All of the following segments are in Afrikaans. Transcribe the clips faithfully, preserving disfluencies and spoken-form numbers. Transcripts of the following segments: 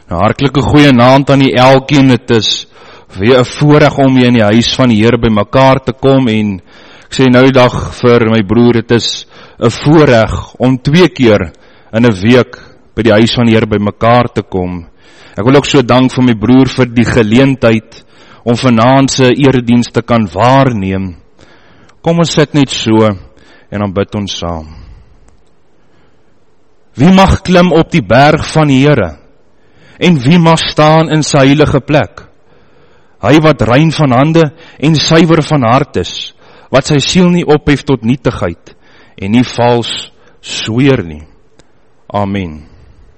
Nou, hartlike goeie naand aan die elkeen, het is weer 'n voorreg om hier in die huis van die Here by mekaar te kom, en ek sê nou die dag vir my broer, het is 'n voorreg om twee keer in 'n week by die huis van die Here by mekaar te kom. Ek wil ook so dank vir my broer vir die geleentheid om vanaand se erediens te kan waarneem. Kom ons sit net so en dan bid ons saam. Wie mag klim op die berg van die Here? En wie mag staan in sy heilige plek? Hy wat rein van hande en suiwer van hart is, wat sy siel nie ophef tot nietigheid en nie vals sweer nie. Amen.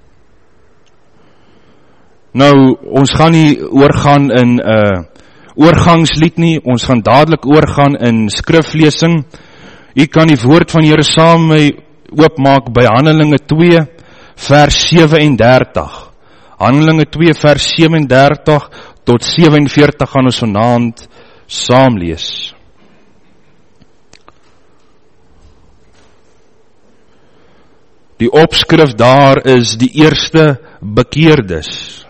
Nou, ons gaan nie oorgaan in 'n uh, oorgangslied nie, ons gaan dadelik oorgaan in skriflesing. U kan die woord van die Here saam met my oopmaak by Handelinge twee vers sewe en dertig. Handelinge twee vers sewe en dertig tot sewe en veertig gaan ons vanaand saam lees. Die opskrif daar is die eerste bekeerdes.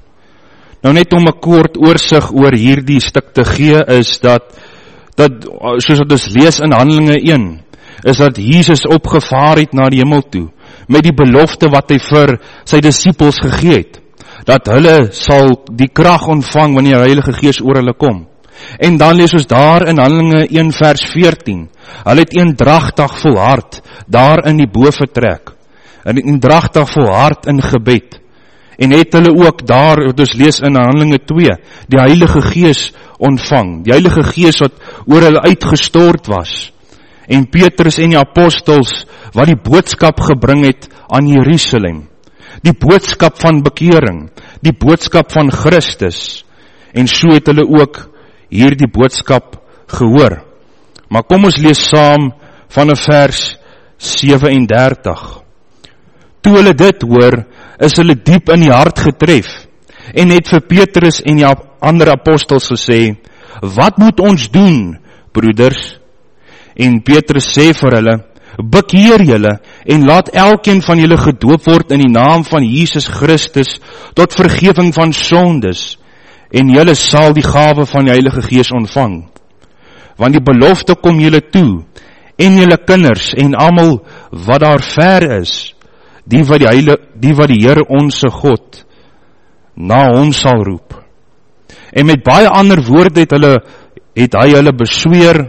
Nou net om 'n kort oorsig oor hierdie stuk te gee, is dat, dat soos wat ons lees in Handelinge een, is dat Jesus opgevaar het na die hemel toe, met die belofte wat hy vir sy disippels gegee het, dat hulle sal die krag ontvang wanneer die Heilige Gees oor hulle kom. En dan lees ons daar in Handelinge een vers veertien, hulle het eendragtig volhard, daar in die boventrek, en eendragtig volhard in gebed, en het hulle ook daar, wat ons lees in Handelinge twee, die Heilige Gees ontvang, die Heilige Gees wat oor hulle uitgestort was, en Petrus en die apostels, wat die boodskap gebring het aan Jerusalem, die boodskap van bekering, die boodskap van Christus, en so het hulle ook hier die boodskap gehoor. Maar kom ons lees saam van 'n vers sewe en dertig. Toe hulle dit hoor, is hulle diep in die hart getref, en het vir Petrus en die ander apostels gesê, wat moet ons doen, broeders? En Petrus sê vir hulle, bekeer julle, en laat elkeen van julle gedoop word in die naam van Jesus Christus, tot vergifing van sondes, en julle sal die gawe van die Heilige Gees ontvang. Want die belofte kom julle toe, en julle kinders, en almal wat daar ver is, die wat die, Heile, die, wat die Here onse God na ons sal roep. En met baie ander woorde het, hulle, het hy hulle besweer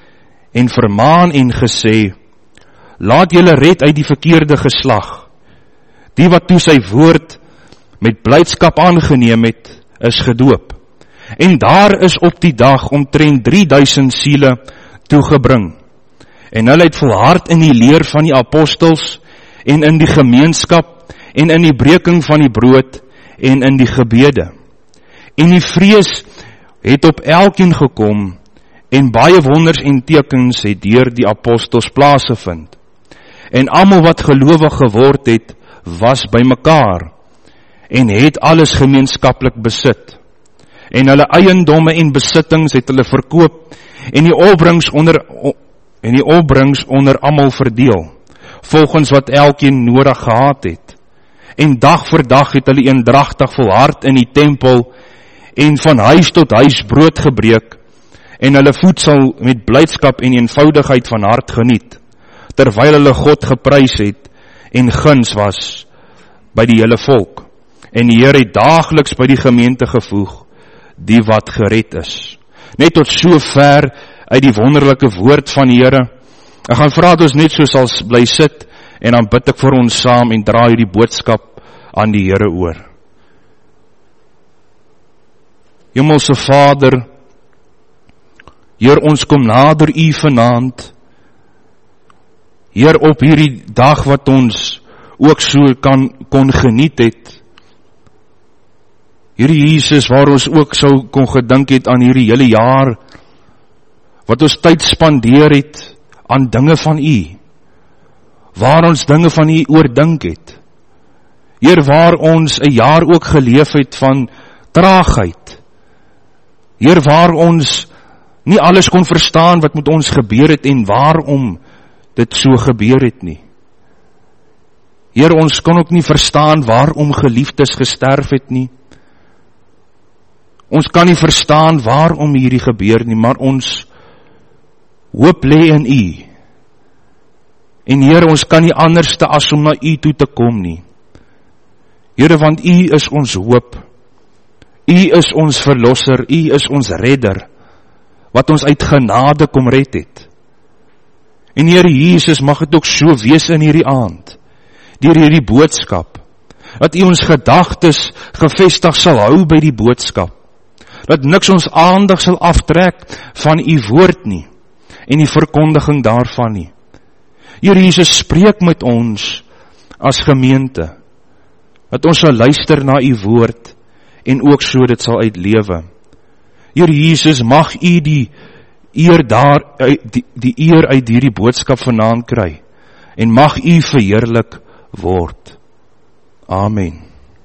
en vermaan en gesê, laat julle red uit die verkeerde geslag. Die wat toe sy woord met blydskap aangeneem het, is gedoop. En daar is op die dag omtrent drieduisend siele toegebring. En hulle het volhard in die leer van die apostels, en in die gemeenskap, en in die breking van die brood, en in die gebede. En die vrees het op elkeen gekom, en baie wonders en tekens het deur die apostels plaasgevind. En almal wat gelowig geword het, was by mekaar, en het alles gemeenskaplik besit. En hulle eiendomme en besittings het hulle verkoop, en die opbrengs onder, en die opbrengs onder almal verdeel, volgens wat elkeen nodig gehad het. En dag vir dag het hulle eendragtig volhard in die tempel, en van huis tot huis brood gebreek, en hulle voedsel met blydskap en eenvoudigheid van hart geniet, terwyl hulle God geprys het, en guns was by die hele volk. En die Here het daagliks by die gemeente gevoeg, die wat gered is. Net tot so ver uit die wonderlike woord van die Here. Ek gaan vra dat ons net so sal bly sit, en dan bid ek vir ons saam, en draai die boodskap aan die Here oor. Hemelse Vader, Heer, ons kom nader U vanaand, Heer, op hierdie dag wat ons ook so kan, kon geniet het, Here Jesus, waar ons ook sou kon gedink het aan hierdie hele jaar, wat ons tyd spandeer het aan dinge van U, waar ons dinge van U oordink het, Heer, waar ons 'n jaar ook geleef het van traagheid, Heer, waar ons nie alles kon verstaan wat met ons gebeur het en waarom dit so gebeur het nie. Here, ons kan ook nie verstaan waarom geliefdes gesterf het nie. Ons kan nie verstaan waarom hierdie gebeur nie, maar ons hoop lê in U. En Here, ons kan nie anderste as om na U toe te kom nie. Here, want U is ons hoop. U is ons verlosser, U is ons redder, wat ons uit genade kom red het. En Here Jesus, mag het ook so wees in hierdie aand, deur hierdie boodskap, dat U ons gedagtes gevestig sal hou by die boodskap, dat niks ons aandag sal aftrek van U woord nie, en die verkondiging daarvan nie. Here Jesus, spreek met ons as gemeente, dat ons sal luister na U woord, en ook so dit sal uitlewe. Here Jesus, mag U die eer daar, die, die eer uit hierdie boodskap vanaand kry, en mag U verheerlik word. Amen.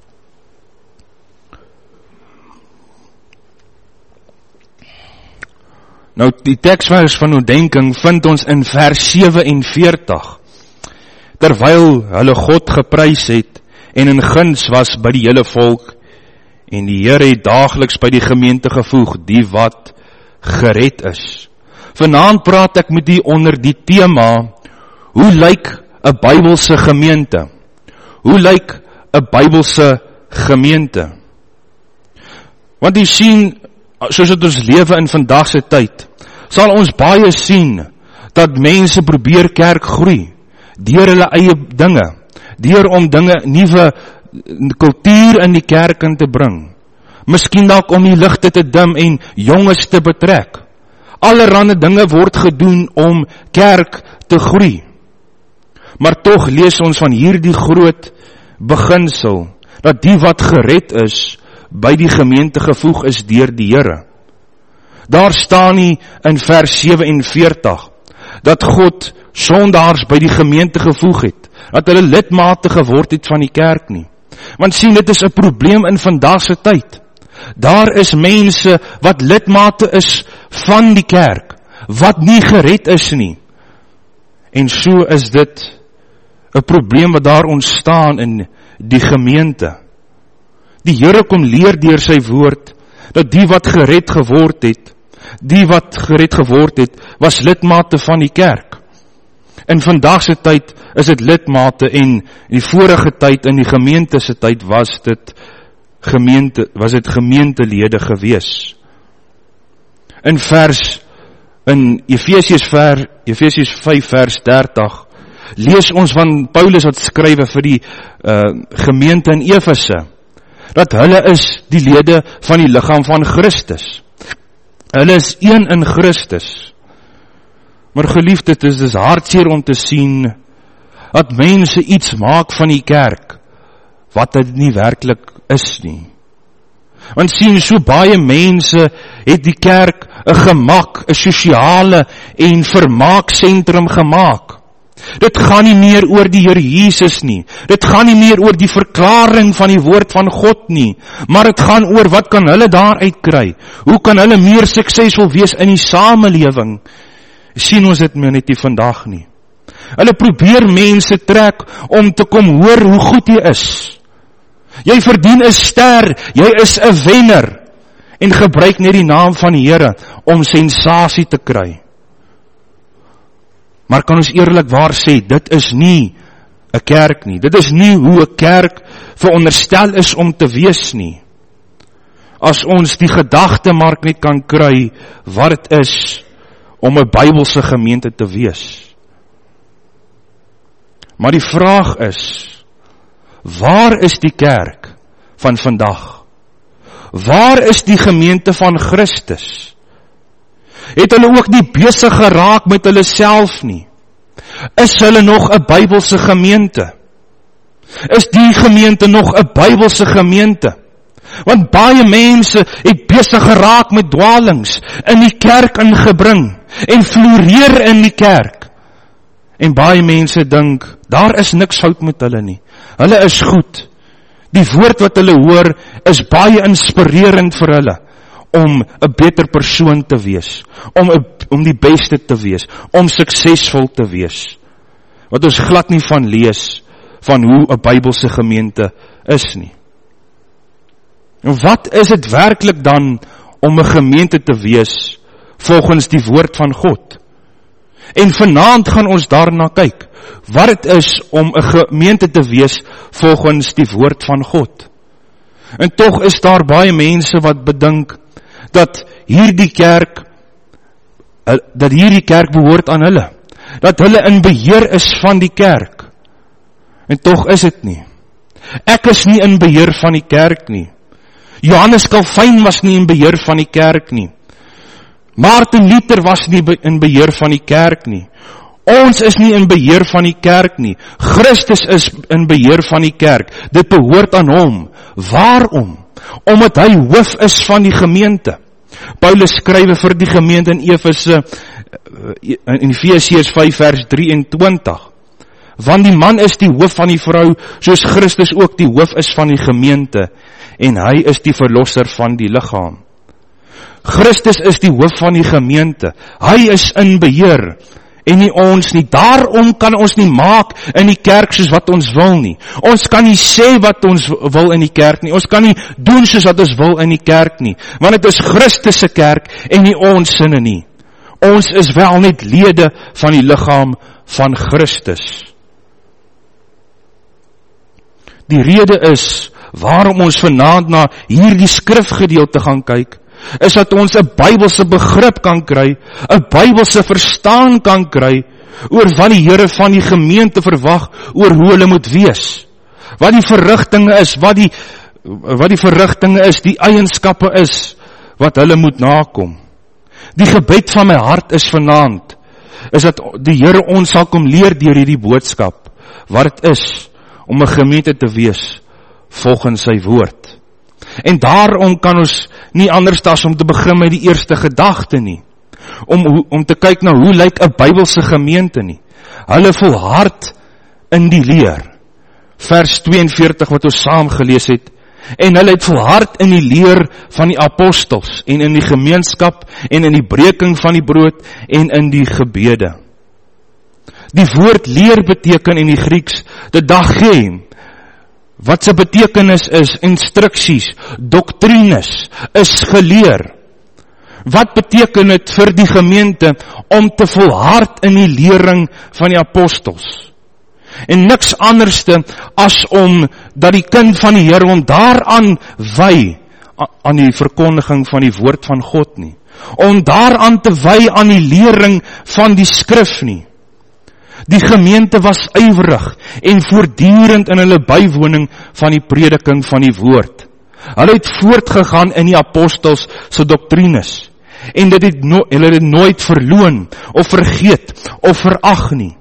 Nou, die teksvers van oordenking vind ons in vers sewenveertig. Terwyl hulle God geprys het en in guns was by die hele volk, en die Here het daagliks by die gemeente gevoeg, die wat gered is. Vanaand praat ek met u onder die tema, hoe lyk 'n Bybelse gemeente? Hoe lyk 'n Bybelse gemeente? Want u sien, soos dit ons lewe in vandag se tyd, sal ons baie sien, dat mense probeer kerk groei, deur hulle eie dinge, deur om dinge, nuwe kultuur in die kerk in te bring, miskien dalk om die ligte te dim en jonges te betrek. Allerhande dinge word gedoen om kerk te groei. Maar tog lees ons van hierdie groot beginsel, dat die wat gered is, by die gemeente gevoeg is deur die Here. Daar staan nie in vers sewenveertig, dat God sondaars by die gemeente gevoeg het, dat hulle lidmate geword het van die kerk nie. Want sien, dit is 'n probleem in vandag se tyd. Daar is mense wat lidmate is van die kerk, wat nie gered is nie. En so is dit 'n probleem wat daar ontstaan in die gemeente. Die Here kom leer deur sy woord, dat die wat gered geword het, die wat gered geword het, was lidmate van die kerk. In vandag se tyd is dit lidmate, en in die vorige tyd, in die gemeente se tyd, was dit gemeente, was dit gemeentelede gewees. In vers, in Efesiërs vers, Efesiërs vyf vers dertig, lees ons van Paulus wat skrywe vir die uh, gemeente in Efese, dat hulle is die lede van die liggaam van Christus. Hulle is een in Christus. Maar geliefde, dit is hartseer om te sien, dat mense iets maak van die kerk, wat dit nie werklik is nie. Want sien, so baie mense het die kerk 'n gemak, 'n sosiale en vermaaksentrum gemaak. Dit gaan nie meer oor die Here Jesus nie. Dit gaan nie meer oor die verklaring van die woord van God nie. Maar dit gaan oor wat kan hulle daaruit kry? Hoe kan hulle meer suksesvol wees in die samelewing? Sien ons dit meer net nie vandag nie. Hulle probeer mense trek om te kom hoor hoe goed jy is. Jy verdien 'n ster, jy is 'n wenner. En gebruik net die naam van die Here om sensasie te kry. Maar kan ons eerlikwaar sê, dit is nie 'n kerk nie. Dit is nie hoe 'n kerk veronderstel is om te wees nie. As ons die gedagte maar net kan kry wat dit is om 'n Bybelse gemeente te wees. Maar die vraag is, waar is die kerk van vandag? Waar is die gemeente van Christus? Het hulle ook nie besig geraak met hulle self nie? Is hulle nog 'n Bybelse gemeente? Is die gemeente nog 'n Bybelse gemeente? Want baie mense het besig geraak met dwalings, in die kerk ingebring, en floreer in die kerk. En baie mense dink, daar is niks fout met hulle nie. Hulle is goed. Die woord wat hulle hoor, is baie inspirerend vir hulle, om 'n beter persoon te wees, om, om die beste te wees, om suksesvol te wees. Wat ons glad nie van lees, van hoe 'n Bybelse gemeente is nie. En wat is dit werklik dan om 'n gemeente te wees volgens die woord van God? En vanaand gaan ons daarna kyk, wat het is om 'n gemeente te wees volgens die woord van God. En tog is daar baie mense wat bedink, dat hierdie kerk, dat hierdie kerk behoort aan hulle, dat hulle in beheer is van die kerk. En tog is dit nie. Ek is nie in beheer van die kerk nie. Johannes Calvin was nie in beheer van die kerk nie. Martin Luther was nie in beheer van die kerk nie. Ons is nie in beheer van die kerk nie. Christus is in beheer van die kerk. Dit behoort aan hom. Waarom? Omdat hy hoof is van die gemeente. Paulus skrywe vir die gemeente in Efese, in Efesiërs vyf vers drieëntwintig. Want die man is die hoof van die vrou, soos Christus ook die hoof is van die gemeente, en hy is die verlosser van die liggaam. Christus is die hoof van die gemeente. Hy is in beheer, en nie ons nie. Daarom kan ons nie maak in die kerk soos wat ons wil nie. Ons kan nie sê wat ons wil in die kerk nie. Ons kan nie doen soos wat ons wil in die kerk nie. Want dit is Christus se kerk en nie ons sinne nie. Ons is wel net lede van die liggaam van Christus. Die rede is, waarom ons vanaand na hierdie skrifgedeelte gaan kyk, is dat ons 'n Bybelse begrip kan kry, 'n Bybelse verstaan kan kry, oor wat die Here van die gemeente verwag, oor hoe hulle moet wees. Wat die verrigtinge is, wat die, wat die verrigtinge is, die eienskappe is, wat hulle moet nakom. Die gebed van my hart is vanaand, is dat die Here ons sal kom leer deur hierdie boodskap, wat het is, om 'n gemeente te wees, volgens sy woord. En daarom kan ons nie anders as om te begin met die eerste gedagte nie. Om, om te kyk na hoe lyk 'n Bybelse gemeente nie. Hulle volhard in die leer. Vers tweeënveertig wat ons saam gelees het. En hulle het volhard in die leer van die apostels en in die gemeenskap en in die breking van die brood en in die gebede. Die woord leer beteken in die Grieks didagē, wat sy betekenis is, instruksies, doktrines, is geleer. Wat beteken dit vir die gemeente om te volhard in die lering van die apostels? En niks anderste as om dat die kind van die Here om daaraan wy aan die verkondiging van die woord van God nie. Om daaraan te wy aan die lering van die skrif nie. Die gemeente was ywerig en voortdurend in hulle bywoning van die prediking van die woord. Hulle het voortgegaan in die apostels se doktrines en dit het no, hulle het nooit verloon of vergeet of verag nie.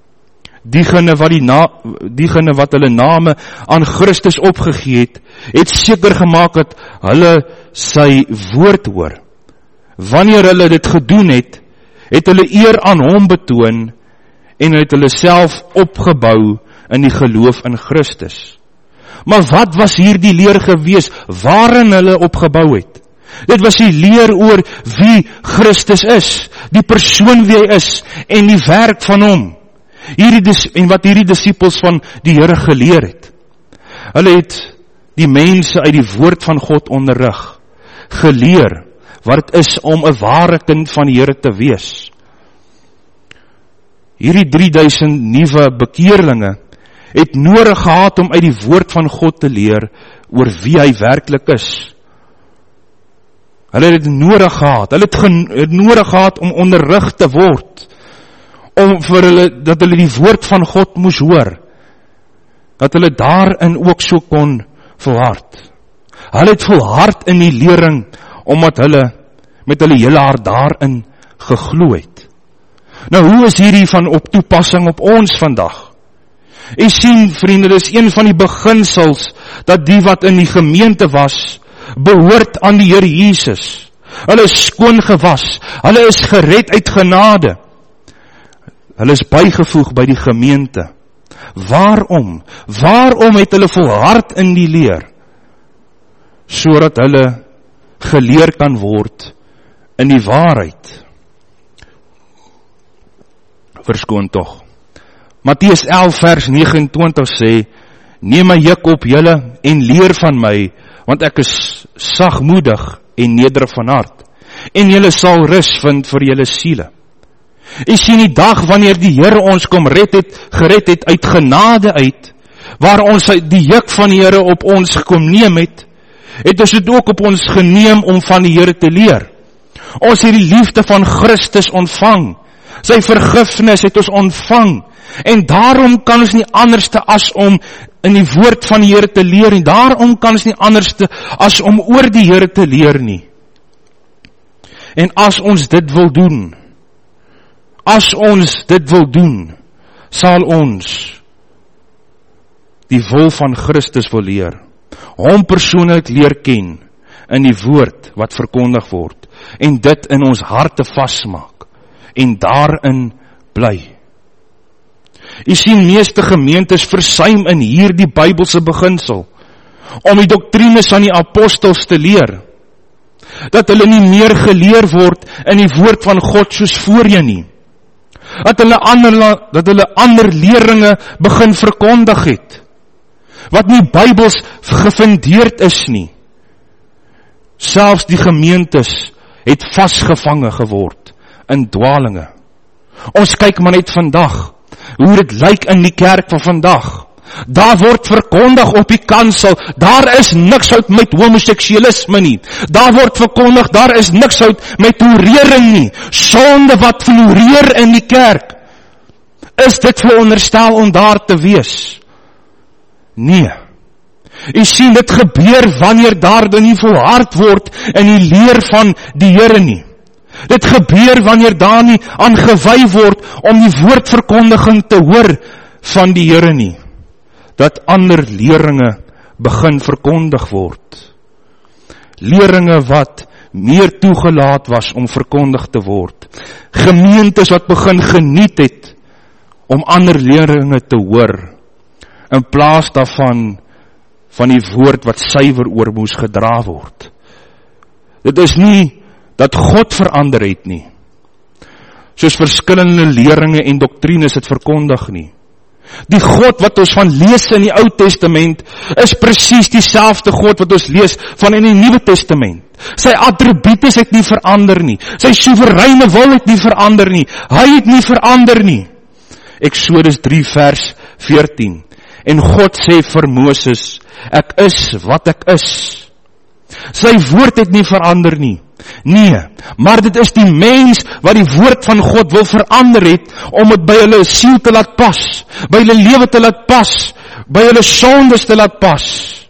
Diegene wat, die na, diegene wat hulle name aan Christus opgegee het, het seker gemaak dat hulle sy woord hoor. Wanneer hulle dit gedoen het, het hulle eer aan hom betoon en het hulle self opgebou in die geloof in Christus. Maar wat was hier die leer gewees waarin hulle opgebou het? Dit was die leer oor wie Christus is, die persoon wie hy is en die werk van hom. Hierdie, en wat hierdie disippels van die Here geleer het. Hulle het die mense uit die woord van God onderrig, geleer wat het is om 'n ware kind van die Here te wees. Hierdie drie duisend nuwe bekeerlinge het nodig gehad om uit die woord van God te leer oor wie hy werklik is. Hulle het nodig gehad, hulle het, gen, het nodig gehad om onderrig te word, om vir hulle, dat hulle die woord van God moes hoor, dat hulle daarin ook so kon volhard. Hulle het volhard in die lering, omdat hulle met hulle hele hart daarin geglo het. Nou, hoe is hierdie van op toepassing op ons vandag? Jy sien, vriende, dit is een van die beginsels, dat die wat in die gemeente was, behoort aan die Here Jesus. Hulle is skoon gewas, hulle is gered uit genade. Hulle is bygevoeg by die gemeente. Waarom? Waarom het hulle volhard in die leer? Sodat hulle geleer kan word in die waarheid. Verskoon tog. Matteus elf vers nege en twintig sê, neem my juk op julle en leer van my, want ek is sagmoedig en nederig van hart, en julle sal rus vind vir julle siele. Jy sien die dag wanneer die Here ons kom red het, gered het uit genade uit, waar ons die juk van die Here op ons gekom neem het, het ons dit ook op ons geneem om van die Here te leer. Ons het die liefde van Christus ontvang, sy vergifnis het ons ontvang, en daarom kan ons nie anderste as om in die woord van die Here te leer, en daarom kan ons nie anderste as om oor die Here te leer nie. En as ons dit wil doen, as ons dit wil doen, sal ons die wil van Christus wil leer, hom persoonlik leer ken, in die woord wat verkondig word, en dit in ons harte vasmaak, en daarin bly. Jy sien, meeste gemeentes versuim in hierdie Bybelse beginsel, om die doktrines van die apostels te leer, dat hulle nie meer geleer word in die woord van God soos voorheen nie, dat hulle ander, dat hulle ander leringe begin verkondig het, wat nie Bybels gefundeerd is nie. Selfs die gemeentes het vasgevange geword in dwalinge. Ons kyk maar net vandag, hoe dit lyk in die kerk van vandag. Daar word verkondig op die kansel, daar is niks fout met homoseksualisme nie. Daar word verkondig, daar is niks fout met toerering nie. Sonde wat floreer in die kerk. Is dit veronderstel om daar te wees? Nee. U sien, dit gebeur wanneer daar dan nie volhard word in die leer van die Here nie. Dit gebeur wanneer daar nie aangewy word om die woordverkondiging te hoor van die Here nie. Dat ander leringe begin verkondig word. Leringe wat meer toegelaat was om verkondig te word. Gemeentes wat begin geniet het om ander leringe te hoor, in plaas daarvan van die woord wat suiwer oor moes gedra word. Dit is nie dat God verander het nie, soos verskillende leringe en doktrines het verkondig nie. Die God wat ons van lees in die Ou Testament, is presies dieselfde God wat ons lees van in die Nuwe Testament. Sy attributes het nie verander nie, sy soewereine wil het nie verander nie, hy het nie verander nie. Eksodus drie vers veertien, en God sê vir Moses, ek is wat ek is. Sy woord het nie verander nie. Nee, maar dit is die mens wat die woord van God wil verander het, om het by hulle siel te laat pas, by hulle lewe te laat pas, by hulle sondes te laat pas.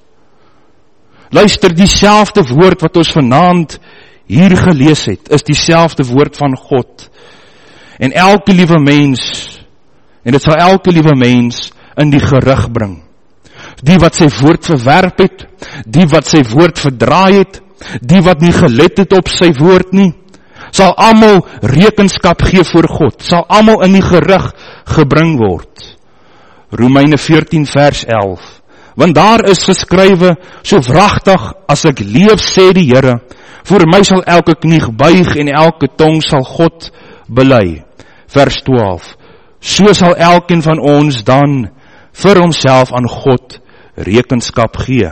Luister, dieselfde woord wat ons vanaand hier gelees het, is dieselfde woord van God. En elke liewe mens, en dit sal elke liewe mens in die gerig bring. Die wat sy woord verwerp het, die wat sy woord verdraai het, die wat nie gelet het op sy woord nie, sal almal rekenskap gee voor God, sal almal in die gerig gebring word. Romeine veertien vers elf, want daar is geskrywe, so wragtig as ek leef, sê die Here, voor my sal elke knie buig en elke tong sal God bely. Vers twaalf, so sal elkeen van ons dan vir homself aan God rekenskap gee.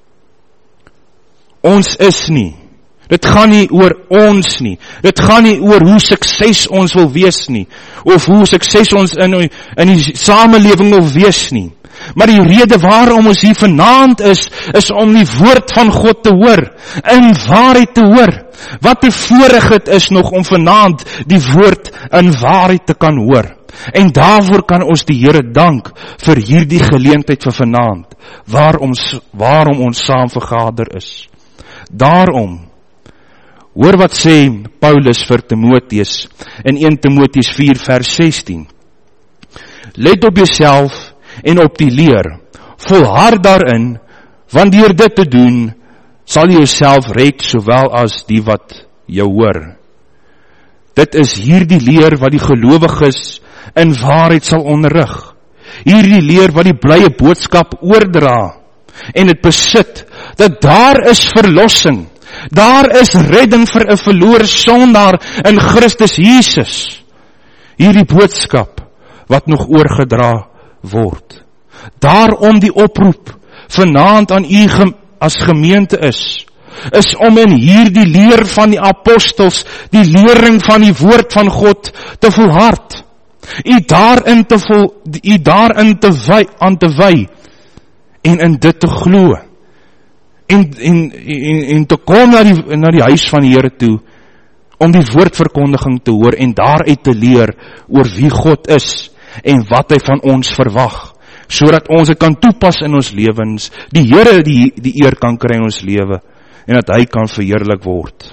Ons is nie, dit gaan nie oor ons nie, dit gaan nie oor hoe sukses ons wil wees nie, of hoe sukses ons in, in die samelewing wil wees nie, maar die rede waarom ons hier vanaand is, is om die woord van God te hoor, in waarheid te hoor. Wat 'n voorreg het is nog om vanaand die woord in waarheid te kan hoor. En daarvoor kan ons die Here dank vir hierdie geleentheid vir vanaand, waarom, waarom ons saam vergader is. Daarom, hoor wat sê Paulus vir Timotheus in eerste Timotheus vier vers sestien. Let op jouself en op die leer, volhard daarin, want deur dit te doen, sal jy jouself red, sowel as die wat jou hoor. Dit is hierdie leer wat die gelowiges in waarheid sal onderrig. Hierdie leer wat die blye boodskap oordra en het besit, dat daar is verlossing, daar is redding vir 'n verlore sondaar in Christus Jesus. Hierdie boodskap wat nog oorgedra word. Daarom die oproep vanaand aan u gem- as gemeente is, is om in hierdie leer van die apostels, die lering van die woord van God te volhard. U daarin te vol, u daarin te wy, aan te wy en in dit te glo. En, en, en, en te kom na die, na die huis van die Here toe, om die woordverkondiging te hoor en daaruit te leer oor wie God is en wat hy van ons verwag, sodat ons dit kan toepas in ons lewens, die Here die, die eer kan kry in ons lewe, en dat hy kan verheerlik word.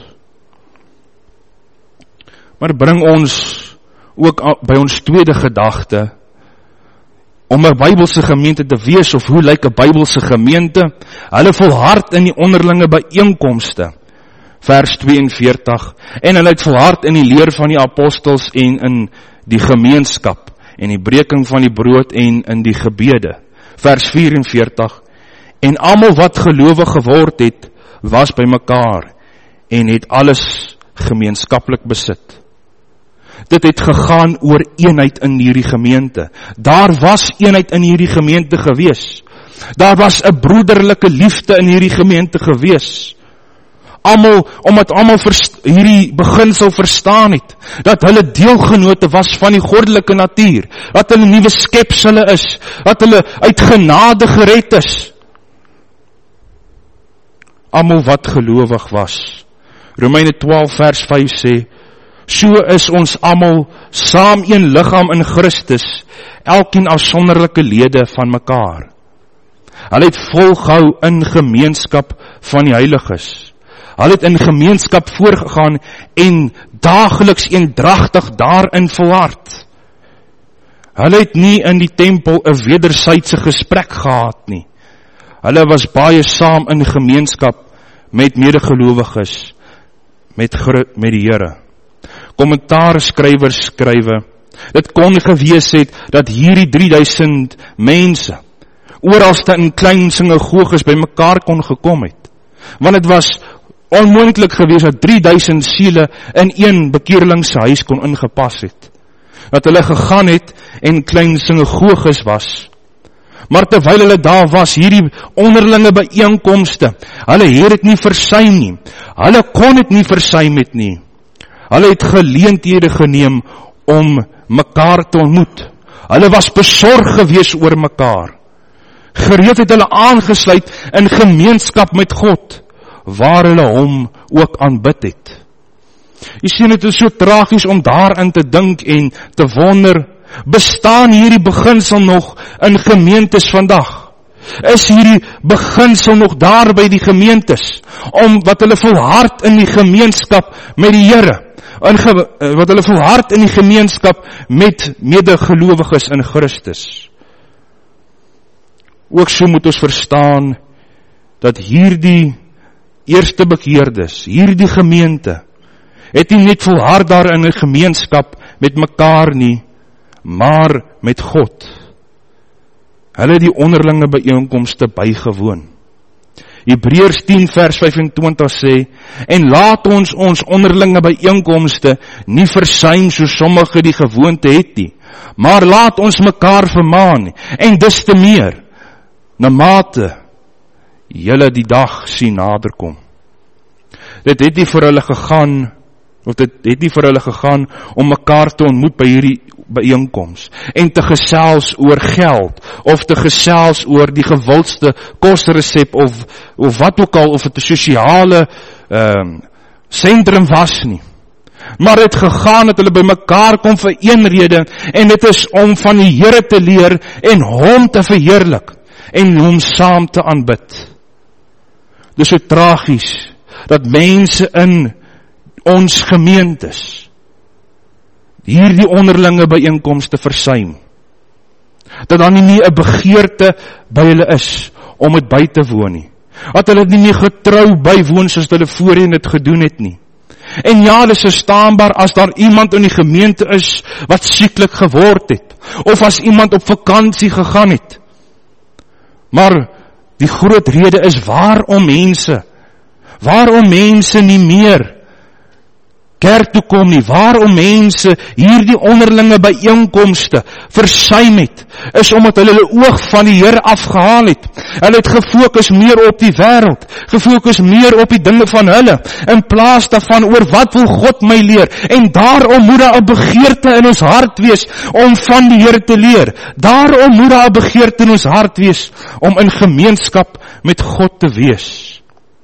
Maar bring ons ook by ons tweede gedagte, om 'n Bybelse gemeente te wees, of hoe lyk 'n Bybelse gemeente? Hulle volhard in die onderlinge byeenkomste, vers tweeënveertig, en hulle het volhard in die leer van die apostels en in die gemeenskap, en die breking van die brood en in die gebede, vers vyf-en-veertig, en almal wat gelowig geword het, was by mekaar, en het alles gemeenskaplik besit. Dit het gegaan oor eenheid in hierdie gemeente. Daar was eenheid in hierdie gemeente gewees. Daar was 'n broederlike liefde in hierdie gemeente gewees. Almal, omdat almal hierdie beginsel verstaan het, dat hulle deelgenote was van die goddelike natuur, dat hulle nuwe skepsele is, dat hulle uit genade gered is. Almal wat gelowig was. Romeine twaalf vers vyf sê, so is ons almal saam een liggaam in Christus, elkeen afsonderlike lede van mekaar. Hulle het volgehou in gemeenskap van die heiliges. Hulle het in gemeenskap voorgegaan en daagliks eendragtig daarin volhard. Hulle het nie in die tempel 'n wederwysige gesprek gehad nie. Hulle was baie saam in gemeenskap met medegelowiges, met, met die Here. Kommentaarskrywers skrywe, dit kon gewees het dat hierdie drie duisend mense oralste in klein sinagoges by mekaar kon gekom het. Want dit was onmoontlik gewees dat drie duisend siele in een bekeerlingse huis kon ingepas het. Dat hulle gegaan het en klein sinagoges was. Maar terwyl hulle daar was, hierdie onderlinge byeenkomste, hulle het dit nie versuim nie. Hulle kon dit nie versuim het nie. Hulle het geleenthede geneem om mekaar te ontmoet. Hulle was besorg gewees oor mekaar. Gereeld het hulle aangesluit in gemeenskap met God, waar hulle hom ook aanbid het. Jy sien, het is so tragies om daarin te dink en te wonder, bestaan hierdie beginsel nog in gemeentes vandag? Is hierdie beginsel nog daar by die gemeentes, om wat hulle volhard in die gemeenskap met die Here, in ge, wat hulle volhard in die gemeenskap met medegelowiges in Christus. Ook so moet ons verstaan, dat hierdie eerste bekeerdes, hierdie gemeente, het nie net volhard daar in 'n gemeenskap met mekaar nie, maar met God. Hulle het die onderlinge byeenkomste bygewoon. Hebreërs tien vers vyf-en-twintig sê, en laat ons ons onderlinge byeenkomste nie versuim soos sommige die gewoonte het nie, maar laat ons mekaar vermaan, en dis te meer, na mate julle die dag sien naderkom. Dit het nie vir hulle gegaan, of dit het nie vir hulle gegaan om mekaar te ontmoet by hierdie byeenkoms, en te gesels oor geld, of te gesels oor die gewildste kosresep, of, of wat ook al, of het 'n sosiale um, sentrum was nie. Maar het gegaan dat hulle by mekaar kom vir een rede, en dit is om van die Here te leer, en hom te verheerlik, en hom saam te aanbid. Dis so tragies, dat mense in ons gemeentes hierdie onderlinge byeenkomste versuim. Dat dan nie 'n begeerte by hulle is om dit by te woon nie. Dat hulle nie meer getrou bywoon soos hulle voorheen dit gedoen het nie. En ja, dit is verstaanbaar as daar iemand in die gemeente is wat sieklik geword het, of as iemand op vakansie gegaan het. Maar die groot rede is waarom mense, waarom mense nie meer kerk toe kom nie. Waarom mense hierdie onderlinge byeenkomste versuim het, is omdat hulle hulle oog van die Here afgehaal het. Hulle het gefokus meer op die wêreld, gefokus meer op die dinge van hulle, in plaas daarvan oor wat wil God my leer. En daarom moet daar 'n begeerte in ons hart wees om van die Here te leer. Daarom moet daar 'n begeerte in ons hart wees om in gemeenskap met God te wees.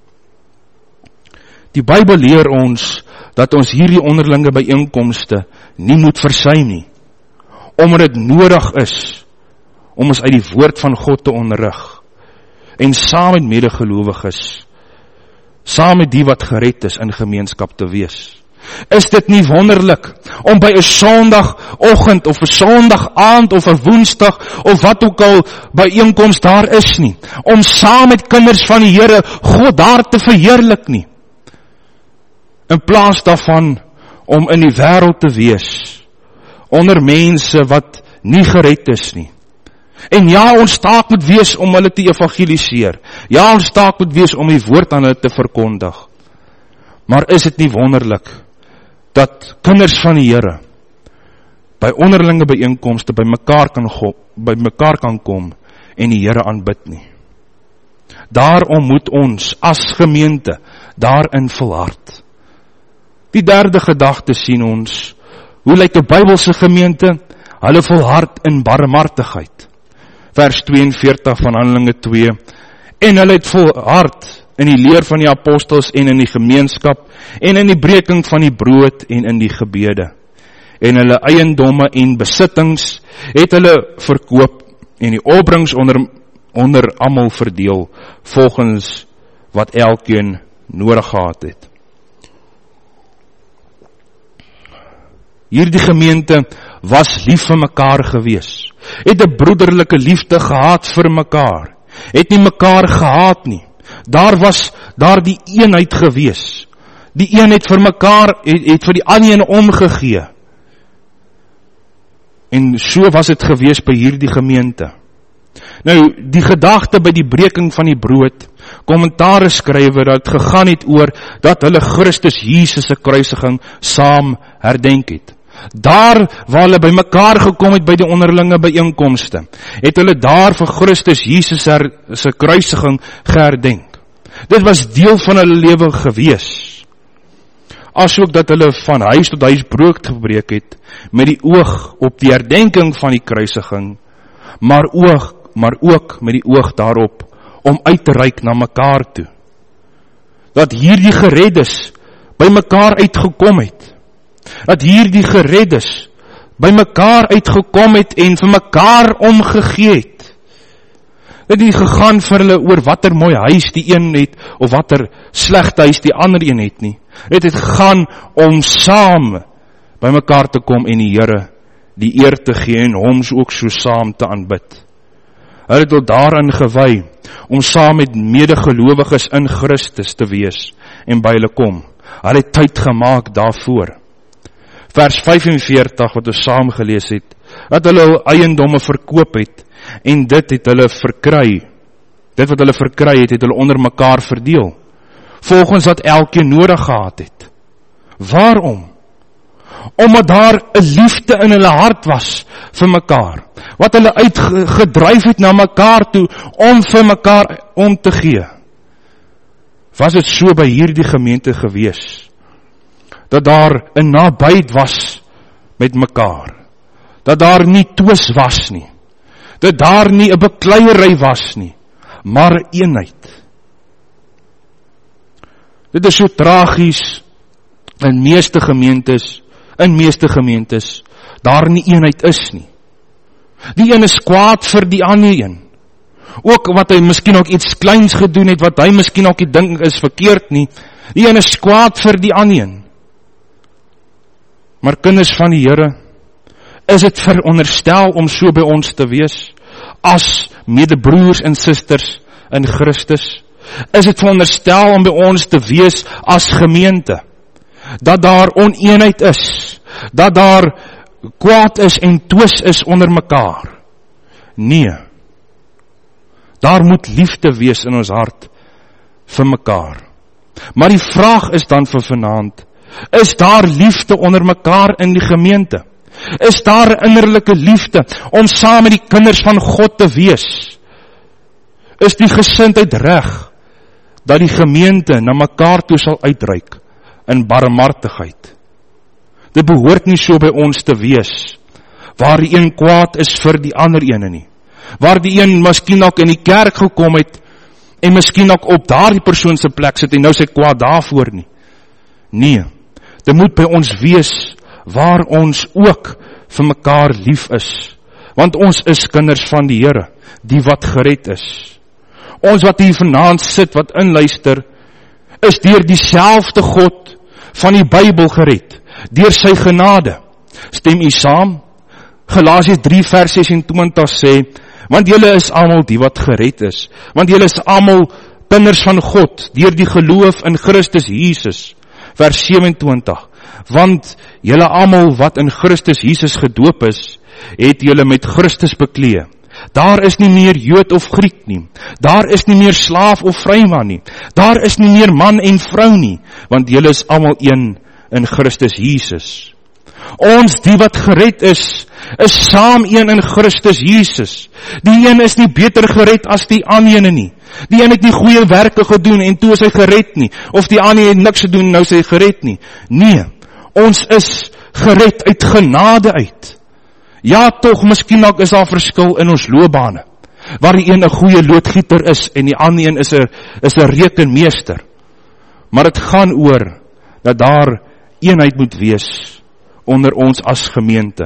Die Bybel leer ons dat ons hierdie onderlinge byeenkomste nie moet versuim nie, omdat dit nodig is om ons uit die woord van God te onderrig, en saam met medegelowiges, saam met die wat gered is, in gemeenskap te wees. Is dit nie wonderlik om by 'n Sondagoggend of 'n Sondagaand of 'n Woensdag of wat ook al byeenkoms daar is nie, om saam met kinders van die Here God daar te verheerlik nie, in plaas daarvan om in die wêreld te wees, onder mense wat nie gered is nie. En ja, ons taak moet wees om hulle te evangeliseer. Ja, ons taak moet wees om die woord aan hulle te verkondig. Maar is dit nie wonderlik dat kinders van die Here by onderlinge byeenkomste by mekaar kan go, by mekaar kan kom en die Here aanbid nie? Daarom moet ons as gemeente daarin volhard. Die derde gedagte sien ons, hoe lyk 'n Bybelse gemeente? Hulle volhard in barmhartigheid. Vers tweeënveertig van Handelinge twee, en hulle het volhard in die leer van die apostels en in die gemeenskap, en in die breking van die brood en in die gebede. En hulle eiendomme en besittings het hulle verkoop, en die opbrengs onder, onder almal verdeel, volgens wat elkeen nodig gehad het. Hierdie gemeente was lief vir mekaar gewees, het 'n broederlike liefde gehad vir mekaar, het nie mekaar gehaat nie. Daar was daar die eenheid gewees. Die een het vir mekaar, het, het vir die ander een omgegee. En so was het gewees by hierdie gemeente. Nou, die gedagte by die breking van die brood, kommentaar skrywe dat het gegaan het oor dat hulle Christus Jesus se kruisiging saam herdenk het. Daar waar hulle by mekaar gekom het by die onderlinge byeenkomste, het hulle daar vir Christus Jesus se kruisiging geherdenk. Dit was deel van hulle lewe gewees. Asook dat hulle van huis tot huis brood gebreek het, met die oog op die herdenking van die kruisiging, maar ook, maar ook met die oog daarop, om uit te reik na mekaar toe. Dat hierdie gereddes by mekaar uitgekom het, dat hierdie gereddes by mekaar uitgekom het en vir mekaar omgegee het. Dit het nie gegaan vir hulle oor watter mooi huis die een het, of watter slegte huis die ander een het nie. Dit het gegaan om saam by mekaar te kom en die Here die eer te gee en hom ook so saam te aanbid. Hulle het tot daarin gewy om saam met medegelowiges in Christus te wees en by hulle kom. Hulle het tyd gemaak daarvoor. Vers vyfenveertig wat ons saam gelees het, dat hulle hul eiendomme verkoop het, en dit het hulle verkry. Dit wat hulle verkry het, het hulle onder mekaar verdeel, volgens wat elkeen nodig gehad het. Waarom? Omdat daar 'n liefde in hulle hart was vir mekaar, wat hulle uitgedryf het na mekaar toe, om vir mekaar om te gee. Was dit so by hierdie gemeente gewees, dat daar 'n nabyheid was met mekaar, dat daar nie twis was nie, dat daar nie 'n bekleierery was nie, maar eenheid. Dit is so tragies in meeste gemeentes, in meeste gemeentes, daar nie eenheid is nie. Die een is kwaad vir die ander een. Ook wat hy miskien ook iets kleins gedoen het, wat hy miskien ook die ding is verkeerd nie, die een is kwaad vir die ander een. Maar kinders van die Here, is dit veronderstel om so by ons te wees, as medebroers en susters in Christus? Is dit veronderstel om by ons te wees as gemeente, dat daar oneenheid is, dat daar kwaad is en twis is onder mekaar? Nee. Daar moet liefde wees in ons hart vir mekaar. Maar die vraag is dan vir vanaand, Is daar liefde onder mekaar in die gemeente? Is daar innerlike liefde om saam met die kinders van God te wees? Is die gesindheid reg dat die gemeente na mekaar toe sal uitreik in barmhartigheid? Dit behoort nie so by ons te wees, waar die een kwaad is vir die ander ene nie. Waar die een miskien ook in die kerk gekom het, en miskien ook op daardie persoon se plek sit, en nou sy kwaad daarvoor nie. Nee, dit moet by ons wees, waar ons ook vir mekaar lief is. Want ons is kinders van die Here, die wat gered is. Ons wat hier vanaand sit, wat inluister, is deur dieselfde God van die Bybel gered, deur sy genade. Stem u saam? Galasiërs drie vers sesentwintig sê, want julle is almal die wat gered is, want julle is almal kinders van God, deur die geloof in Christus Jesus. Vers sewenentwintig, want julle almal wat in Christus Jesus gedoop is, het julle met Christus beklee. Daar is nie meer Jood of Griek nie, daar is nie meer slaaf of vryman nie, daar is nie meer man en vrou nie, want julle is almal een in Christus Jesus. Ons die wat gered is, is saam een in Christus Jesus. Die een is nie beter gered as die ander ene nie. Die een het nie goeie werke gedoen en toe is hy gered nie, of die ander het niks gedoen en nou is hy gered nie. Nee, ons is gered uit genade uit. Ja, toch, miskien ook is daar verskil in ons loopbane, waar die een 'n goeie loodgieter is en die ander een is 'n is 'n rekenmeester. Maar dit gaan oor dat daar eenheid moet wees onder ons as gemeente.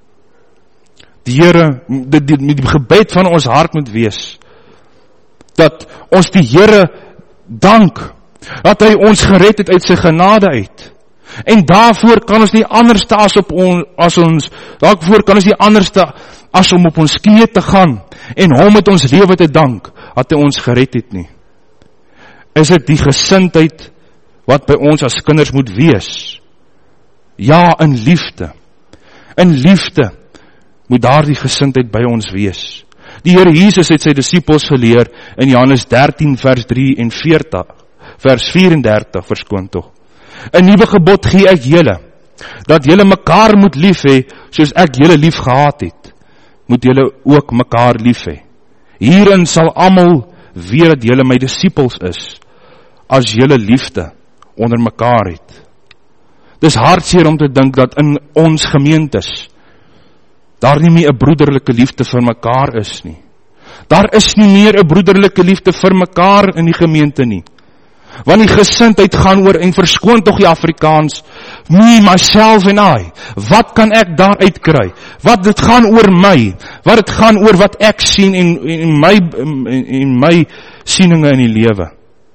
Die Here, die, die, die gebed van ons hart moet wees, dat ons die Here dank, dat hy ons gered het uit sy genade uit. En daarvoor kan ons nie anderste as op on, as ons, daarvoor kan ons nie anderste as om op ons knieë te gaan, en hom met ons lewe te dank, dat hy ons gered het nie. Is dit die gesindheid, wat by ons as kinders moet wees? Ja, in liefde. In liefde moet daar die gesindheid by ons wees. Die Here Jesus het sy disippels geleer in Johannes dertien vers drie en veertig, vers vierendertig, verskoon tog. 'n Nuwe gebod gee ek julle, dat julle mekaar moet lief hê, soos ek julle lief gehad het, moet julle ook mekaar lief hê. Hierin sal almal weet dat julle my disippels is, as julle liefde onder mekaar het. Dis hartseer om te dink dat in ons gemeentes daar nie meer 'n broederlike liefde vir mekaar is nie. Daar is nie meer 'n broederlike liefde vir mekaar in die gemeente nie. Want die gesindheid gaan oor, en verskoon tog die Afrikaans, me, myself and I. Wat kan ek daaruit kry? Wat dit gaan oor my? Wat dit gaan oor wat ek sien en, en, my, en, en my sieninge in die lewe.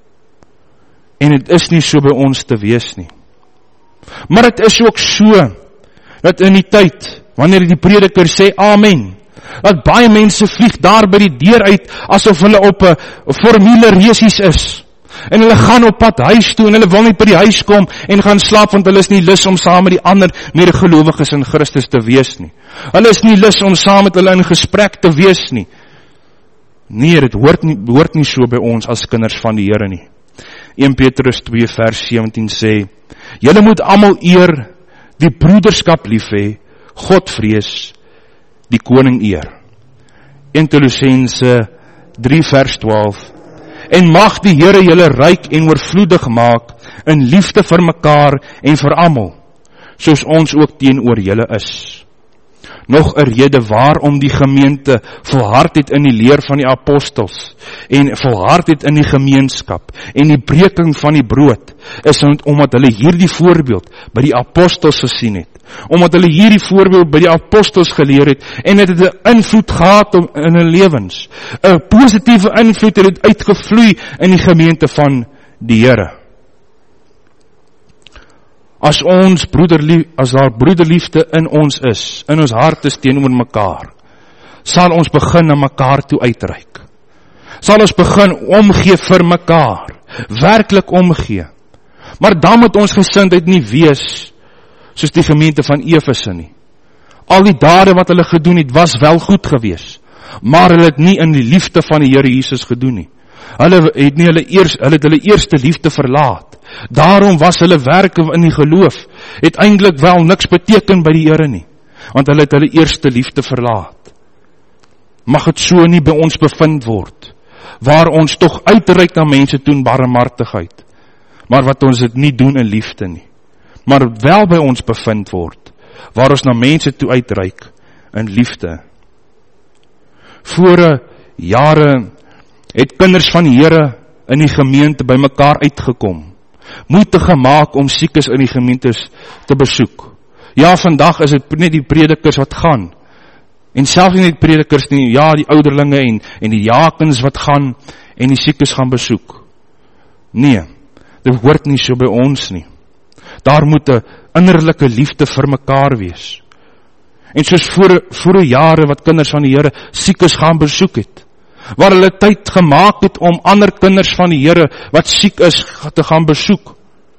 En dit is nie so by ons te wees nie. Maar het is ook so, dat in die tyd, wanneer die prediker sê amen, dat baie mense vlieg daar by die deur uit, asof hulle op 'n formule resies is, en hulle gaan op pad huis toe, en hulle wil nie by die huis kom, en gaan slaap, want hulle is nie lus om saam met die ander medegelowiges in Christus te wees nie. Hulle is nie lus om saam met hulle in gesprek te wees nie. Nee, dit hoort nie, hoort nie so by ons as kinders van die Here nie. Eerste Petrus twee vers sewentien sê, julle moet almal eer, die broederskap lief hê, God vrees, die koning eer. Eerste Kolossense drie vers twaalf, en mag die Here julle ryk en oorvloedig maak, in liefde vir mekaar en vir almal, soos ons ook teenoor julle is. Nog 'n rede waarom die gemeente volhard het in die leer van die apostels, en volhard het in die gemeenskap, en die breking van die brood, is omdat hulle hierdie voorbeeld by die apostels gesien het, omdat hulle hierdie voorbeeld by die apostels geleer het, en het het 'n invloed gehad in hulle lewens, 'n positiewe invloed het het uitgevloei in die gemeente van die Here. As ons broederlief, as daar broederliefde in ons is, in ons hart is teenoor mekaar, sal ons begin na mekaar toe uitreik. Sal ons begin omgee vir mekaar, werklik omgee. Maar dan moet ons gesindheid nie wees, soos die gemeente van Efese nie. Al die dade wat hulle gedoen het, was wel goed gewees, maar hulle het nie in die liefde van die Here Jesus gedoen nie. Hulle het nie hulle eers, hulle het hulle eerste liefde verlaat. Daarom was hulle werke in die geloof, het eintlik wel niks beteken by die Here nie, want hulle het hulle eerste liefde verlaat. Mag het so nie by ons bevind word, waar ons tog uitreik na mense toe in barmhartigheid, maar wat ons dit nie doen in liefde nie, maar wel by ons bevind word, waar ons na mense toe uitreik in liefde. Vore jare het kinders van die Here in die gemeente by mekaar uitgekom, moeite gemaak om siekes in die gemeentes te besoek. Ja, vandag is dit net die predikers wat gaan, en selfs nie die predikers nie, ja, die ouderlinge en, en die jakens wat gaan, en die siekes gaan besoek. Nee, dit hoort nie so by ons nie. Daar moet 'n innerlike liefde vir mekaar wees. En soos voor, voor jare wat kinders van die Here siekes gaan besoek het, waar hulle tyd gemaak het om ander kinders van die Here wat siek is te gaan besoek,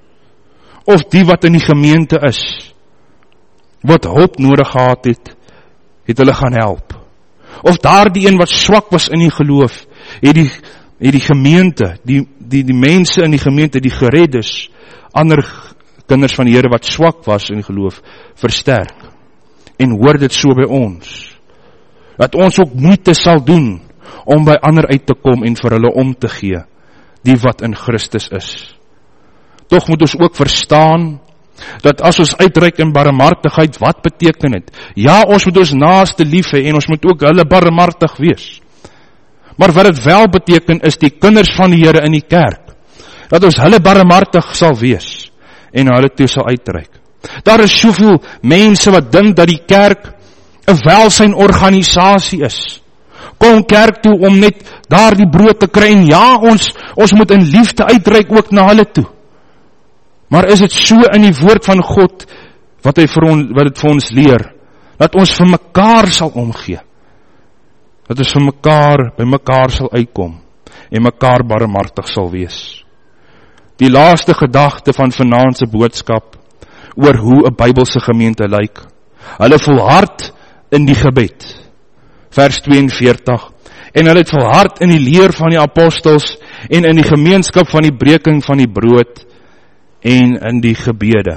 of die wat in die gemeente is, wat hulp nodig gehad het, het hulle gaan help. Of daar die een wat swak was in die geloof, het die, het die gemeente, die, die, die mense in die gemeente, die gereddes, ander kinders van die Here wat swak was in die geloof, versterk. En hoor dit so by ons, dat ons ook moeite sal doen, om by ander uit te kom en vir hulle om te gee, die wat in Christus is. Tog moet ons ook verstaan, dat as ons uitreik in barmhartigheid, wat beteken dit? Ja, ons moet ons naaste lief hê, en ons moet ook hulle barmhartig wees. Maar wat dit wel beteken, is die kinders van die Here in die kerk, dat ons hulle barmhartig sal wees, en hulle toe sal uitreik. Daar is soveel mense wat dink dat die kerk 'n welsynsorganisasie is. Kom kerk toe om net daar die brood te kry, en ja, ons, ons moet in liefde uitreik ook na hulle toe. Maar is dit so in die woord van God, wat hy vir ons, wat het vir ons leer, dat ons vir mekaar sal omgee, dat ons vir mekaar, by mekaar sal uitkom, en mekaar barmhartig sal wees. Die laaste gedagte van vanaand se boodskap, oor hoe 'n Bybelse gemeente lyk. Hulle volhard in die gebed, vers tweeënveertig, en hulle het volhard in die leer van die apostels, en in die gemeenskap van die breking van die brood, en in die gebede.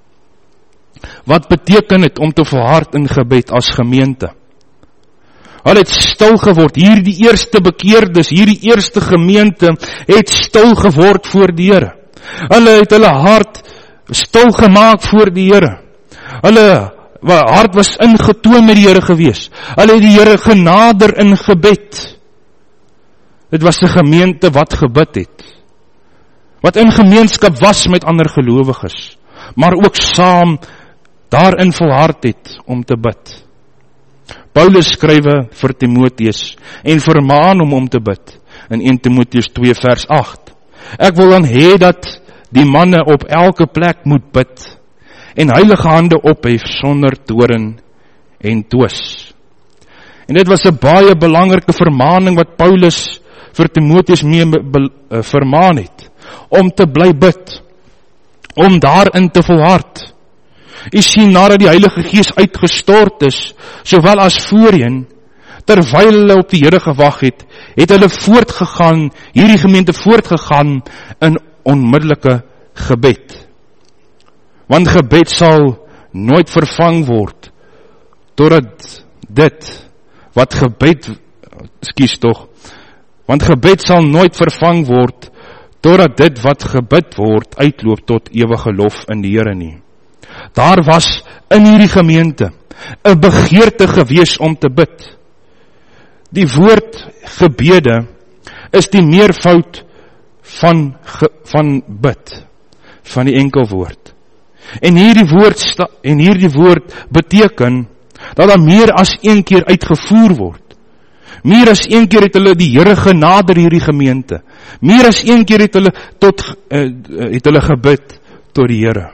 Wat beteken dit om te volhard in gebed as gemeente? Hulle het stil geword, hier die eerste bekeerdes, hier die eerste gemeente, het stil geword voor die Here. Hulle het hulle hart stil gemaak voor die Here. Hulle hart was ingetoon met die Here gewees. Hulle het die Here genader in gebed. Dit was 'n gemeente wat gebid het, wat in gemeenskap was met ander gelowiges, maar ook saam daarin volhard het om te bid. Paulus skrywe vir Timoteus en vermaan hom om te bid in eerste Timoteus twee vers agt. Ek wil dan hê dat die manne op elke plek moet bid en heilige hande ophef sonder toorn en twis. En dit was 'n baie belangrike vermaaning wat Paulus vir Timoteus mee vermaan het, om te bly bid, om daarin te volhard. U sien, nadat die Heilige Gees uitgestort is, sowel as voorheen, terwyl hulle op die Here gewag het, het hulle voortgegaan, hierdie gemeente voortgegaan in onmiddellike gebed. Want gebed sal nooit vervang word, totdat dit, wat gebed, skies tog, want gebed sal nooit vervang word, totdat dit wat gebid word, uitloop tot ewige lof in die Here nie. Daar was in hierdie gemeente 'n begeerte gewees om te bid. Die woord gebede is die meervoud van, ge, van bid, van die enkelwoord. En hierdie woord, sta, en hierdie woord beteken, dat daar meer as een keer uitgevoer word. Meer as een keer het hulle die Here genader hierdie gemeente. Meer as een keer het hulle, tot, uh, het hulle gebid tot die Here.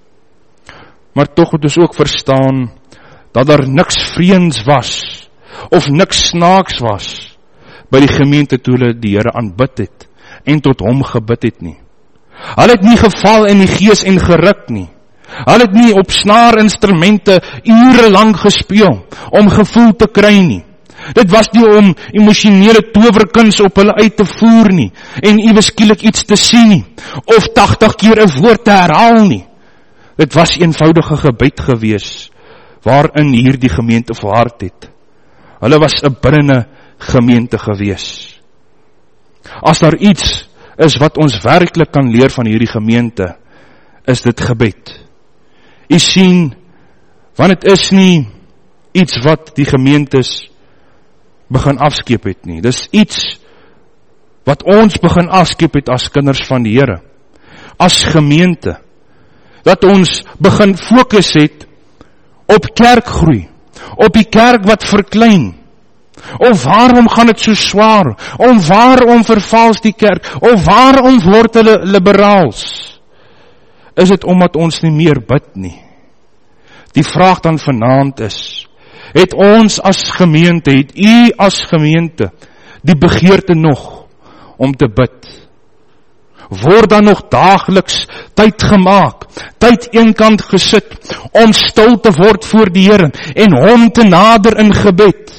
Maar tog moet ons ook verstaan, dat daar niks vreemds was, of niks snaaks was, by die gemeente toe hulle die Here aanbid het, en tot hom gebid het nie. Hulle het nie geval in die gees en geruk nie. Hulle het nie op snaarinstrumente ure lang gespeel, om gevoel te kry nie. Dit was nie om emosionele towerkuns op hulle uit te voer nie, en iewes skielik iets te sien nie, of tachtig keer 'n woord te herhaal nie. Dit was eenvoudige gebed gewees, waarin hierdie gemeente volhard het. Hulle was 'n biddende gemeente gewees. As daar iets is wat ons werklik kan leer van hierdie gemeente, is dit gebed. U sien, want dit is nie iets wat die gemeentes begin afskeep het nie. Dis iets wat ons begin afskeep het as kinders van die Here, as gemeente, dat ons begin fokus het op kerkgroei, op die kerk wat verklein. Of waarom gaan het so zwaar? Of waarom vervals die kerk? Of waarom word hulle liberaals? Is het omdat ons nie meer bid nie? Die vraag dan vanaand is, het ons as gemeente, het u as gemeente, die begeerte nog om te bid? Word dan nog dageliks tyd gemaak, tyd eenkant gesit, om stil te word voor die Here, en hom te nader in gebed?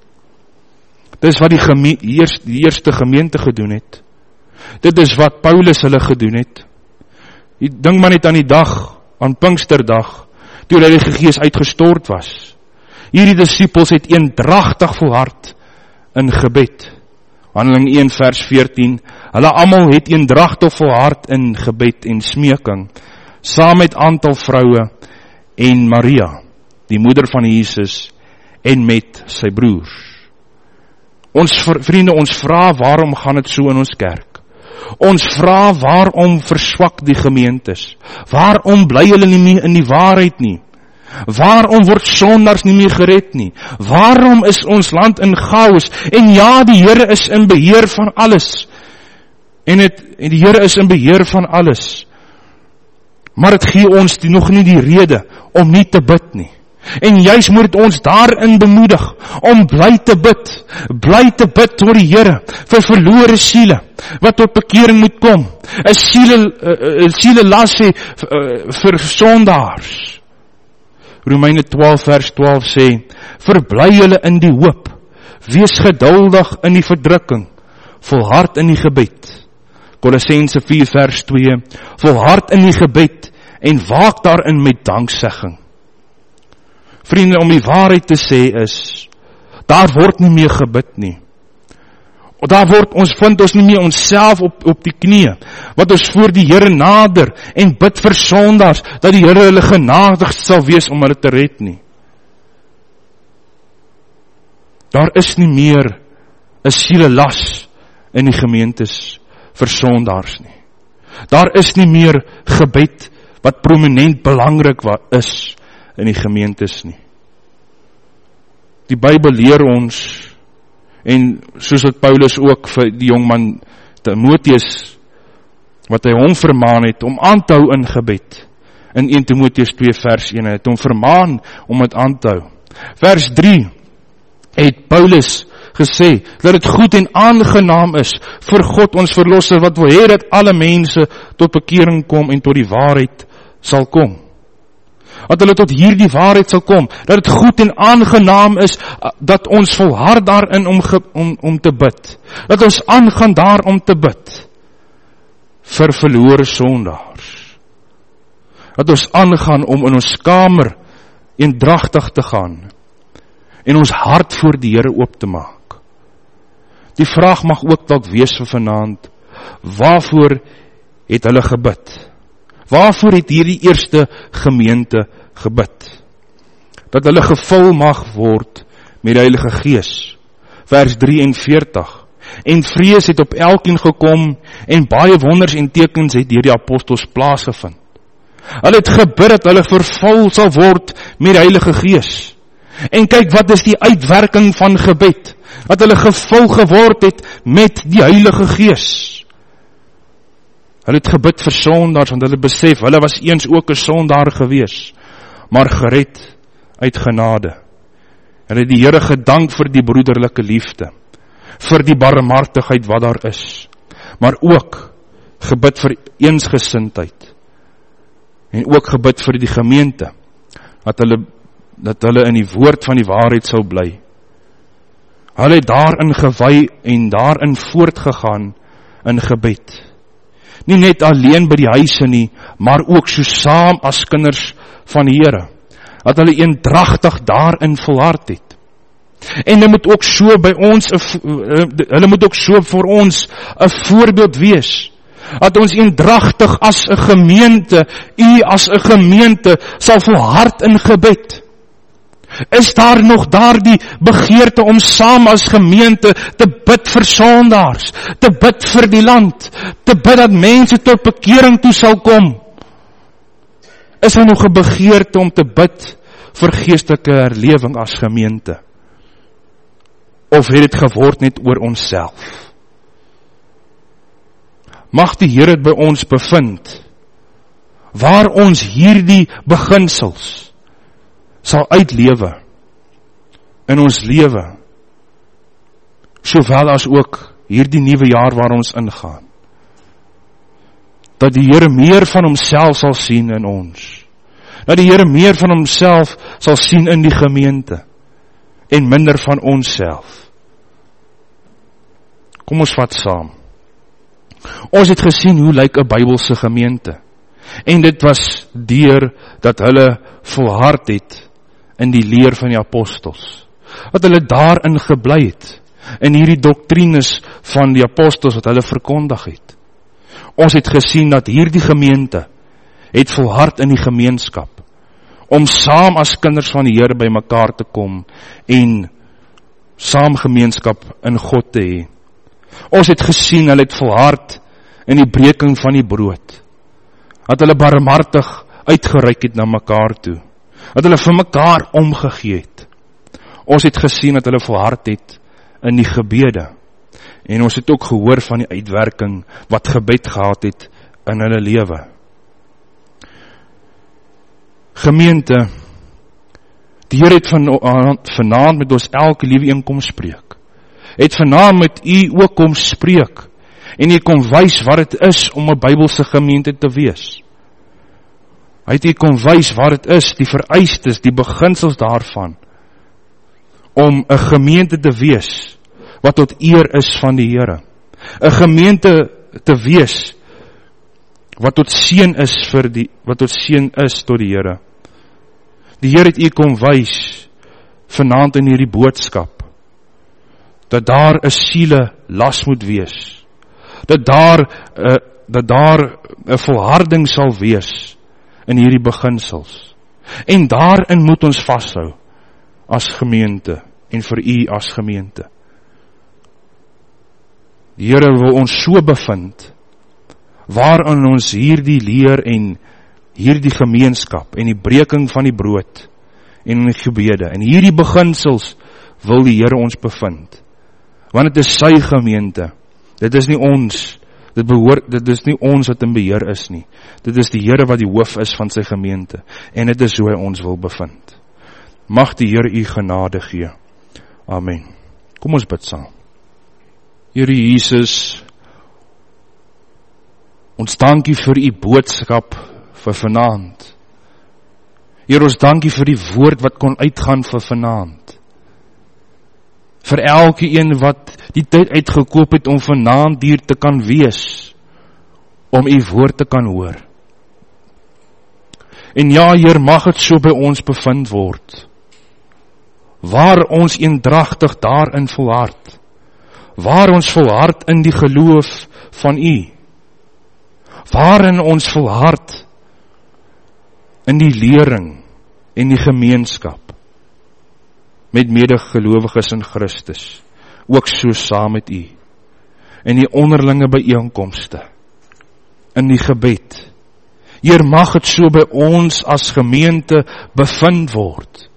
Dis wat die, geme- die, eerste, die eerste gemeente gedoen het. Dit is wat Paulus hulle gedoen het. Die dink maar net aan die dag, aan Pinksterdag, toe die Heilige Gees uitgestort was. Hierdie disciples het eendragtig volhard in gebed. Handeling een vers veertien, hulle almal het eendragtig volhard in gebed en smeking, saam met aantal vroue en Maria, die moeder van Jesus, en met sy broers. Ons vriende, ons vra waarom gaan dit so in ons kerk? Ons vra waarom verswak die gemeentes? Waarom bly hulle nie meer in die waarheid nie? Waarom word sondaars nie meer gered nie? Waarom is ons land in chaos? En ja, die Here is in beheer van alles. En, het, en die Here is in beheer van alles. Maar het gee ons die, nog nie die rede om nie te bid nie. En juist moet ons daarin bemoedig, om bly te bid, bly te bid tot die Here, vir verlore siele, wat tot bekering moet kom, een siele, uh, siele las sê, uh, vir sondaars. Romeine twaalf vers twaalf sê, verbly julle in die hoop, wees geduldig in die verdrukking, volhard in die gebed. Kolossense vier vers twee, volhard in die gebed, en waak daarin met danksegging. Vriende, om die waarheid te sê is, daar word nie meer gebid nie. Daar word, ons vind ons nie meer onsself op, op die knie, wat ons voor die Here nader, en bid vir sondaars, dat die Here hulle genadig sal wees om hulle te red nie. Daar is nie meer een siele las in die gemeentes vir sondaars nie. Daar is nie meer gebed, wat prominent belangrik is, in die gemeentes nie. Die Bybel leer ons, en soos wat Paulus ook vir die jongman Timotheus, wat hy hom vermaan het, om aan te hou in gebed, in een Timotheus twee vers een, het hom vermaan om het aan te hou. Vers drie, het Paulus gesê, dat het goed en aangenaam is, vir God ons verlosser, wat wil hê dat alle mense tot bekering kom, en tot die waarheid sal kom. Dat hulle tot hierdie waarheid sal kom, dat het goed en aangenaam is, dat ons volhard daarin om, om, om te bid, dat ons aangaan daar om te bid, vir verlore sondaars, dat ons aangaan om in ons kamer eendragtig te gaan, en ons hart voor die Here oop te maak. Die vraag mag ook dalk wees vir vanaand, waarvoor het hulle gebid? Waarvoor het hierdie eerste gemeente gebid? Dat hulle gevul mag word met die Heilige Gees. Vers drie en veertig. En vrees het op elkeen gekom, en baie wonders en tekens het deur die apostels plaasgevind. Hulle het gebid dat hulle vervul sal word met die Heilige Gees. En kyk, wat is die uitwerking van gebed? Dat hulle gevul geword het met die Heilige Gees. Hulle het gebid vir sondaars, want hulle besef, hulle was eens ook 'n sondaar gewees, maar gered uit genade. Hulle het die Here gedank vir die broederlike liefde, vir die barmhartigheid wat daar is, maar ook gebid vir eensgesindheid, en ook gebid vir die gemeente, dat hulle, dat hulle in die woord van die waarheid sou bly. Hulle het daarin gewy en daarin voortgegaan in gebed. Nie net alleen by die huise nie, maar ook so saam as kinders van die Here. Dat hulle eendragtig daarin volhard het. En hulle moet ook so by ons, hulle moet ook so vir ons 'n voorbeeld wees. Dat ons eendragtig as 'n gemeente, u as 'n gemeente, sal volhard in gebed. Is daar nog daardie begeerte om saam as gemeente te bid vir sondaars, te bid vir die land, te bid dat mense tot bekering toe sal kom? Is daar nog 'n begeerte om te bid vir geestelike herlewing as gemeente? Of het dit geword net oor onsself? Mag die Here by ons bevind, waar ons hierdie beginsels sal uitlewe in ons lewe, sowel as ook hierdie nuwe jaar waar ons ingaan. Dat die Here meer van homself sal sien in ons. Dat die Here meer van homself sal sien in die gemeente en minder van onsself. Kom ons vat saam. Ons het gesien hoe lyk 'n Bybelse gemeente. En dit was deur dat hulle volhard het in die leer van die apostels. Dat hulle daarin gebly het, in hierdie doktrines van die apostels wat hulle verkondig het. Ons het gesien dat hierdie gemeente het volhard in die gemeenskap, om saam as kinders van die Here by mekaar te kom, en saam gemeenskap in God te hê. Ons het gesien, hulle het volhard in die breking van die brood. Dat hulle barmhartig uitgereik het na mekaar toe. Dat hulle vir mekaar omgegee het. Ons het gesien dat hulle volhard het in die gebede. En ons het ook gehoor van die uitwerking wat gebed gehad het in hulle lewe. Gemeente, die Here het vanaand met ons elke liewe een kom spreek. Het vanaand met u ook kom spreek, en u kom wys wat het is om 'n Bybelse gemeente te wees. Hy het u kom wys wat het is, die vereistes, die beginsels daarvan, om 'n gemeente te wees, wat tot eer is van die Here. 'n Gemeente te wees, wat tot seën is vir die, wat tot seën is tot die Here. Die Here het u kom wys, vanaand in hierdie boodskap, dat daar 'n siele las moet wees, dat daar, uh, dat daar 'n volharding sal wees in hierdie beginsels, en daarin moet ons vashou as gemeente, en vir u as gemeente. Die Here wil ons so bevind, waarin ons hierdie leer en hierdie gemeenskap, en die breking van die brood, en die gebede, en hierdie beginsels wil die Here ons bevind. Want dit is sy gemeente. Dit is nie ons. Dit behoort, dit is nie ons wat in beheer is nie. Dit is die Here wat die hoof is van sy gemeente. En dit is hoe hy ons wil bevind. Mag die Here u genade gee. Amen. Kom ons bid saam. Here Jesus, ons dankie vir u boodskap vir vanaand. Here, ons dankie vir die woord wat kon uitgaan vir vanaand. Vir elke een wat die tyd uitgekoop het om vanaand hier te kan wees, om u woord te kan hoor. En ja, Heer, mag het so by ons bevind word, waar ons eendragtig daarin volhard, waar ons volhard in die geloof van u, waarin ons volhard in die lering en die gemeenskap, met medegelowiges in Christus, ook so saam met u, in die onderlinge byeenkomste, in die gebed. Heer, mag het so by ons as gemeente bevind word.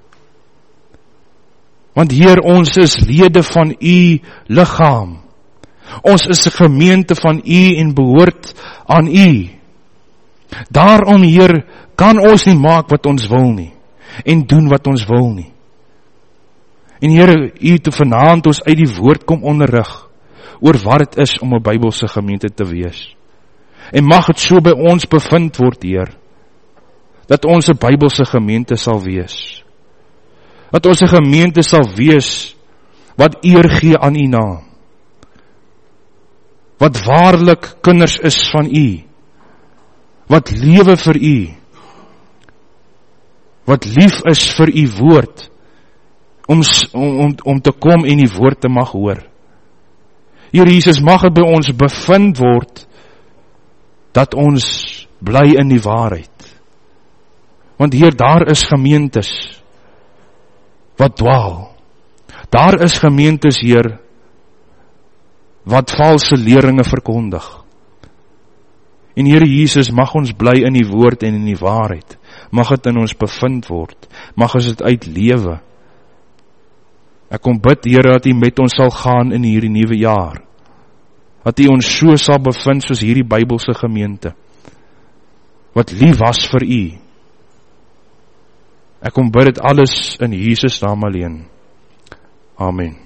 Want Heer, ons is lede van u liggaam. Ons is 'n gemeente van u en behoort aan u. Daarom, Heer, kan ons nie maak wat ons wil nie, en doen wat ons wil nie. En Here, u te vanaand ons uit die woord kom onderrig, oor wat het is om 'n Bybelse gemeente te wees. En mag het so by ons bevind word, Heer, dat ons 'n Bybelse gemeente sal wees. Dat ons 'n gemeente sal wees, wat eer gee aan u naam, wat waarlik kinders is van u, wat lewe vir u, wat lief is vir u woord, om, om, om te kom en die woord te mag hoor. Here Jesus, mag het by ons bevind word, dat ons bly in die waarheid. Want Heer, daar is gemeentes, wat dwaal. Daar is gemeentes, Heer, wat valse leringe verkondig. En Here Jesus, mag ons bly in die woord en in die waarheid. Mag het in ons bevind word. Mag ons het uitlewe. Ek kom bid, Here, dat U met ons sal gaan in hierdie nuwe jaar. Dat U ons so sal bevind soos hierdie Bybelse gemeente, wat lief was vir U. Ek kom bid dit alles in Jesus naam alleen. Amen.